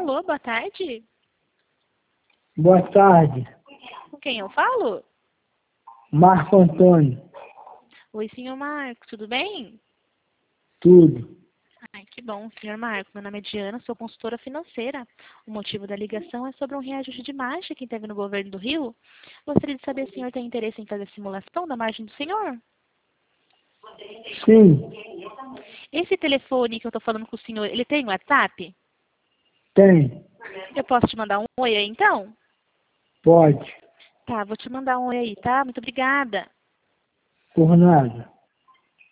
Alô, boa tarde. Boa tarde, Com quem eu falo? Marco Antônio. Oi, senhor Marcos, tudo bem? Tudo. Ai, que bom, senhor Marcos. Meu nome é Diana, sou consultora financeira. O motivo da ligação é sobre um reajuste de margem que teve no governo do Rio. Gostaria de saber se o senhor tem interesse em fazer a simulação da margem do senhor. Sim, Esse telefone que eu estou falando com o senhor, ele tem WhatsApp? tem. Eu posso te mandar um oi aí, então? Pode. Tá, vou te mandar um oi aí, tá? Muito obrigada. Por nada.